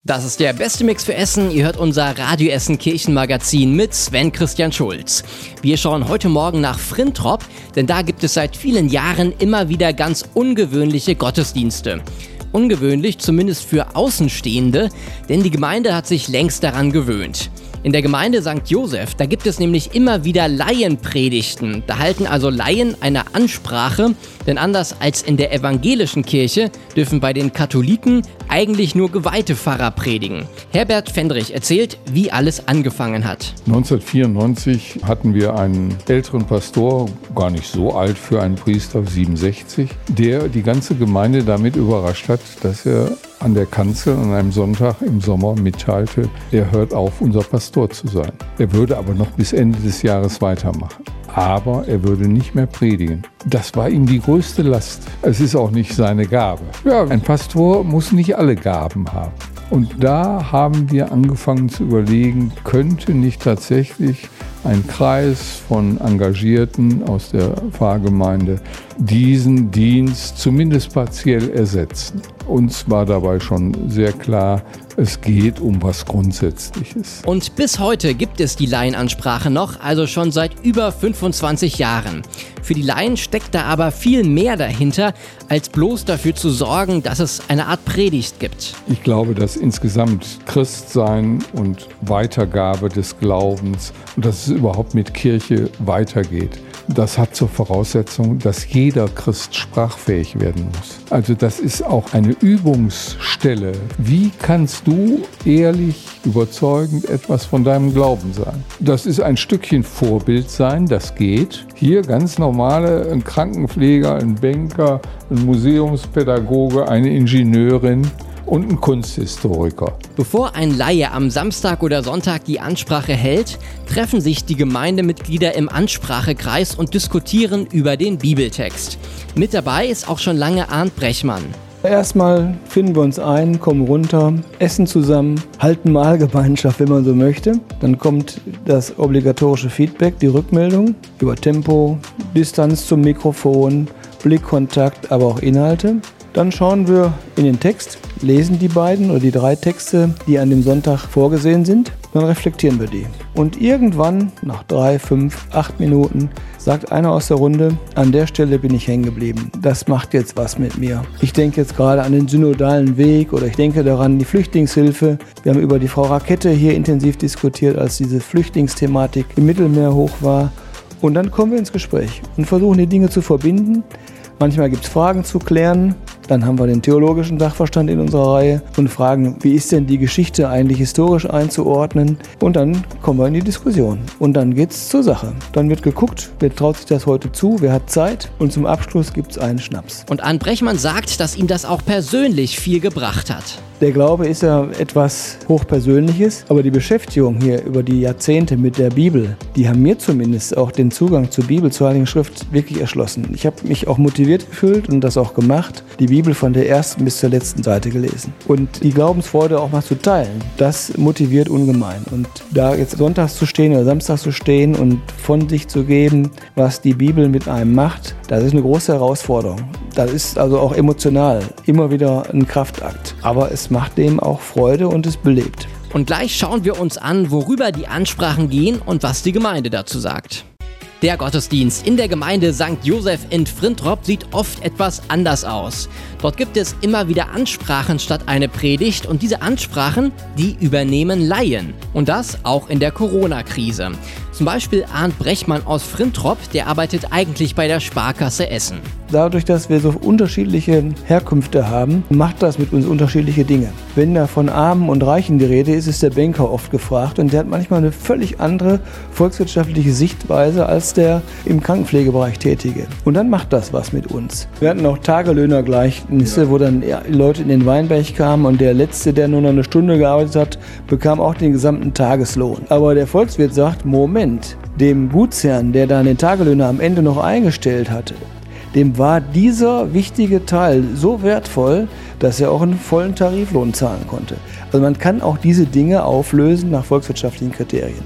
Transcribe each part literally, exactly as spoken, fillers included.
Das ist der beste Mix für Essen. Ihr hört unser Radio Essen Kirchenmagazin mit Sven Christian Schulz. Wir schauen heute Morgen nach Frintrop, denn da gibt es seit vielen Jahren immer wieder ganz ungewöhnliche Gottesdienste. Ungewöhnlich zumindest für Außenstehende, denn die Gemeinde hat sich längst daran gewöhnt. In der Gemeinde Sankt Joseph, da gibt es nämlich immer wieder Laienpredigten. Da halten also Laien eine Ansprache, denn anders als in der evangelischen Kirche dürfen bei den Katholiken eigentlich nur geweihte Pfarrer predigen. Herbert Fendrich erzählt, wie alles angefangen hat. neunzehnhundertvierundneunzig hatten wir einen älteren Pastor, gar nicht so alt für einen Priester, siebenundsechzig, der die ganze Gemeinde damit überrascht hat, dass er an der Kanzel an einem Sonntag im Sommer mitteilte, er hört auf, unser Pastor zu sein. Er würde aber noch bis Ende des Jahres weitermachen. Aber er würde nicht mehr predigen. Das war ihm die größte Last. Es ist auch nicht seine Gabe. Ja, ein Pastor muss nicht alle Gaben haben. Und da haben wir angefangen zu überlegen, könnte nicht tatsächlich ein Kreis von Engagierten aus der Pfarrgemeinde diesen Dienst zumindest partiell ersetzen. Uns war dabei schon sehr klar, es geht um was Grundsätzliches. Und bis heute gibt es die Laienansprache noch, also schon seit über fünfundzwanzig Jahren. Für die Laien steckt da aber viel mehr dahinter, als bloß dafür zu sorgen, dass es eine Art Predigt gibt. Ich glaube, dass insgesamt Christsein und Weitergabe des Glaubens und dass es überhaupt mit Kirche weitergeht, das hat zur Voraussetzung, dass jeder Christ sprachfähig werden muss. Also das ist auch eine Übungsstelle. Wie kannst du ehrlich, überzeugend etwas von deinem Glauben sagen? Das ist ein Stückchen Vorbild sein, das geht. Hier ganz normale, ein Krankenpfleger, ein Banker, ein Museumspädagoge, eine Ingenieurin und ein Kunsthistoriker. Bevor ein Laie am Samstag oder Sonntag die Ansprache hält, treffen sich die Gemeindemitglieder im Ansprachekreis und diskutieren über den Bibeltext. Mit dabei ist auch schon lange Arndt Brechmann. Erstmal finden wir uns ein, kommen runter, essen zusammen, halten Mahlgemeinschaft, wenn man so möchte. Dann kommt das obligatorische Feedback, die Rückmeldung über Tempo, Distanz zum Mikrofon, Blickkontakt, aber auch Inhalte. Dann schauen wir in den Text, lesen die beiden oder die drei Texte, die an dem Sonntag vorgesehen sind. Dann reflektieren wir die. Und irgendwann, nach drei, fünf, acht Minuten, sagt einer aus der Runde, an der Stelle bin ich hängen geblieben. Das macht jetzt was mit mir. Ich denke jetzt gerade an den synodalen Weg oder ich denke daran, die Flüchtlingshilfe. Wir haben über die Frau Rakete hier intensiv diskutiert, als diese Flüchtlingsthematik im Mittelmeer hoch war. Und dann kommen wir ins Gespräch und versuchen die Dinge zu verbinden. Manchmal gibt es Fragen zu klären. Dann haben wir den theologischen Sachverstand in unserer Reihe und fragen, wie ist denn die Geschichte eigentlich historisch einzuordnen? Und dann kommen wir in die Diskussion. Und dann geht's zur Sache. Dann wird geguckt, wer traut sich das heute zu, wer hat Zeit. Und zum Abschluss gibt's einen Schnaps. Und Arndt Brechmann sagt, dass ihm das auch persönlich viel gebracht hat. Der Glaube ist ja etwas Hochpersönliches, aber die Beschäftigung hier über die Jahrzehnte mit der Bibel, die haben mir zumindest auch den Zugang zur Bibel, zur Heiligen Schrift wirklich erschlossen. Ich habe mich auch motiviert gefühlt und das auch gemacht, die Bibel von der ersten bis zur letzten Seite gelesen. Und die Glaubensfreude auch mal zu teilen, das motiviert ungemein. Und da jetzt sonntags zu stehen oder samstags zu stehen und von sich zu geben, was die Bibel mit einem macht, das ist eine große Herausforderung. Das ist also auch emotional immer wieder ein Kraftakt. Aber es macht dem auch Freude und es belebt. Und gleich schauen wir uns an, worüber die Ansprachen gehen und was die Gemeinde dazu sagt. Der Gottesdienst in der Gemeinde Sankt Joseph in Frintrop sieht oft etwas anders aus. Dort gibt es immer wieder Ansprachen statt eine Predigt und diese Ansprachen, die übernehmen Laien. Und das auch in der Corona-Krise. Zum Beispiel Arndt Brechmann aus Frintrop, der arbeitet eigentlich bei der Sparkasse Essen. Dadurch, dass wir so unterschiedliche Herkünfte haben, macht das mit uns unterschiedliche Dinge. Wenn da von Armen und Reichen die Rede ist, ist der Banker oft gefragt und der hat manchmal eine völlig andere volkswirtschaftliche Sichtweise als der im Krankenpflegebereich Tätige. Und dann macht das was mit uns. Wir hatten auch Tagelöhnergleichnisse, ja, wo dann Leute in den Weinberg kamen und der Letzte, der nur noch eine Stunde gearbeitet hat, bekam auch den gesamten Tageslohn. Aber der Volkswirt sagt, Moment, dem Gutsherrn, der da den Tagelöhner am Ende noch eingestellt hatte, dem war dieser wichtige Teil so wertvoll, dass er auch einen vollen Tariflohn zahlen konnte. Also man kann auch diese Dinge auflösen nach volkswirtschaftlichen Kriterien.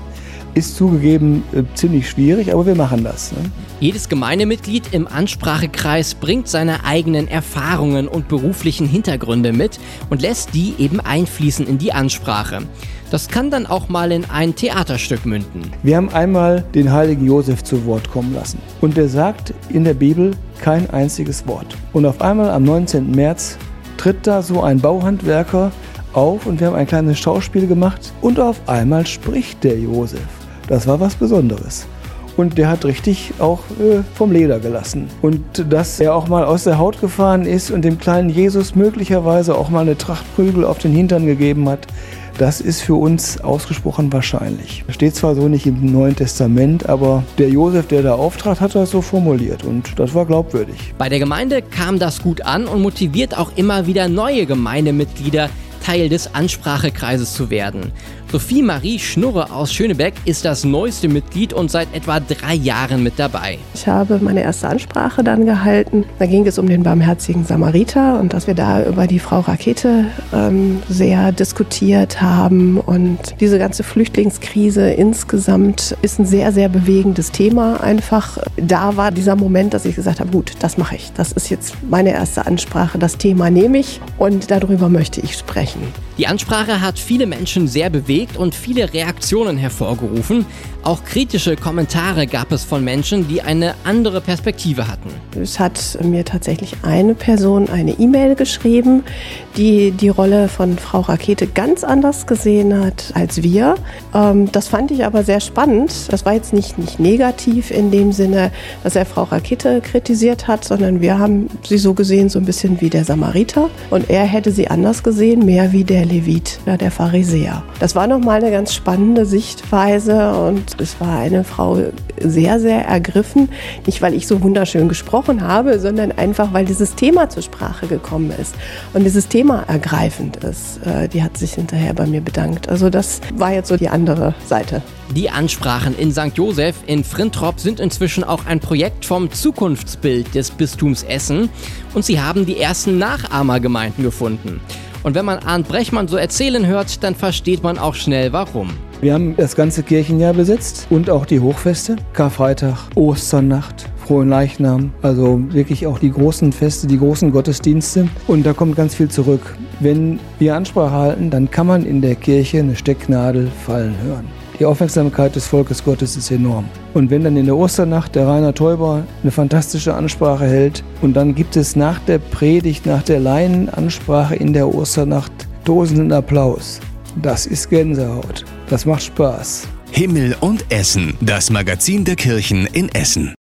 Ist zugegeben äh, ziemlich schwierig, aber wir machen das. Ne? Jedes Gemeindemitglied im Ansprachekreis bringt seine eigenen Erfahrungen und beruflichen Hintergründe mit und lässt die eben einfließen in die Ansprache. Das kann dann auch mal in ein Theaterstück münden. Wir haben einmal den heiligen Josef zu Wort kommen lassen. Und der sagt in der Bibel kein einziges Wort. Und auf einmal am neunzehnten März tritt da so ein Bauhandwerker auf und wir haben ein kleines Schauspiel gemacht. Und auf einmal spricht der Josef. Das war was Besonderes. Und der hat richtig auch äh, vom Leder gelassen. Und dass er auch mal aus der Haut gefahren ist und dem kleinen Jesus möglicherweise auch mal eine Tracht Prügel auf den Hintern gegeben hat, das ist für uns ausgesprochen wahrscheinlich. Steht zwar so nicht im Neuen Testament, aber der Josef, der da auftrat, hat das so formuliert und das war glaubwürdig. Bei der Gemeinde kam das gut an und motiviert auch immer wieder neue Gemeindemitglieder, Teil des Ansprachekreises zu werden. Sophie Marie Schnurre aus Schönebeck ist das neueste Mitglied und seit etwa drei Jahren mit dabei. Ich habe meine erste Ansprache dann gehalten. Da ging es um den barmherzigen Samariter und dass wir da über die Frau Rakete ähm, sehr diskutiert haben. Und diese ganze Flüchtlingskrise insgesamt ist ein sehr, sehr bewegendes Thema. Einfach da war dieser Moment, dass ich gesagt habe, gut, das mache ich. Das ist jetzt meine erste Ansprache. Das Thema nehme ich und darüber möchte ich sprechen. Die Ansprache hat viele Menschen sehr bewegt und viele Reaktionen hervorgerufen. Auch kritische Kommentare gab es von Menschen, die eine andere Perspektive hatten. Es hat mir tatsächlich eine Person eine E-Mail geschrieben, die die Rolle von Frau Rakete ganz anders gesehen hat als wir. Ähm, das fand ich aber sehr spannend. Das war jetzt nicht, nicht negativ in dem Sinne, dass er Frau Rakete kritisiert hat, sondern wir haben sie so gesehen, so ein bisschen wie der Samariter. Und er hätte sie anders gesehen, mehr wie der Levit, ja, der Pharisäer. Das war nochmal eine ganz spannende Sichtweise und es war eine Frau sehr, sehr ergriffen. Nicht, weil ich so wunderschön gesprochen habe, sondern einfach, weil dieses Thema zur Sprache gekommen ist und dieses Thema ergreifend ist. Die hat sich hinterher bei mir bedankt. Also das war jetzt so die andere Seite. Die Ansprachen in Sankt Joseph in Frintrop sind inzwischen auch ein Projekt vom Zukunftsbild des Bistums Essen und sie haben die ersten Nachahmergemeinden gefunden. Und wenn man Arndt Brechmann so erzählen hört, dann versteht man auch schnell, warum. Wir haben das ganze Kirchenjahr besetzt und auch die Hochfeste, Karfreitag, Osternacht, Frohenleichnam, also wirklich auch die großen Feste, die großen Gottesdienste und da kommt ganz viel zurück. Wenn wir Ansprache halten, dann kann man in der Kirche eine Stecknadel fallen hören. Die Aufmerksamkeit des Volkes Gottes ist enorm. Und wenn dann in der Osternacht der Rainer Teuber eine fantastische Ansprache hält und dann gibt es nach der Predigt, nach der Laienansprache in der Osternacht tosenden Applaus. Das ist Gänsehaut. Das macht Spaß. Himmel und Essen, das Magazin der Kirchen in Essen.